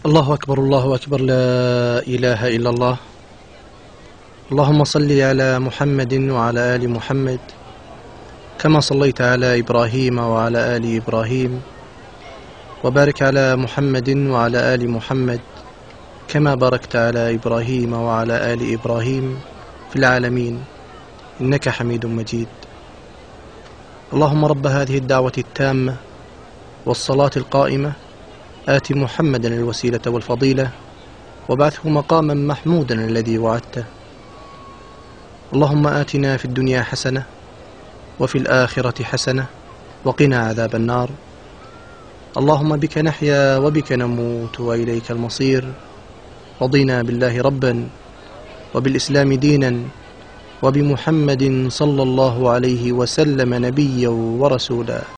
الله أكبر الله أكبر، لا إله إلا الله. اللهم صل على محمد وعلى آل محمد كما صليت على إبراهيم وعلى آل إبراهيم، وبارك على محمد وعلى آل محمد كما باركت على إبراهيم وعلى آل إبراهيم في العالمين إنك حميد مجيد. اللهم رب هذه الدعوة التامة والصلاة القائمة آت محمدا الوسيلة والفضيلة وابعثه مقاما محمودا الذي وعدته. اللهم آتنا في الدنيا حسنة وفي الآخرة حسنة وقنا عذاب النار. اللهم بك نحيا وبك نموت وإليك المصير. رضينا بالله ربا وبالإسلام دينا وبمحمد صلى الله عليه وسلم نبيا ورسولا.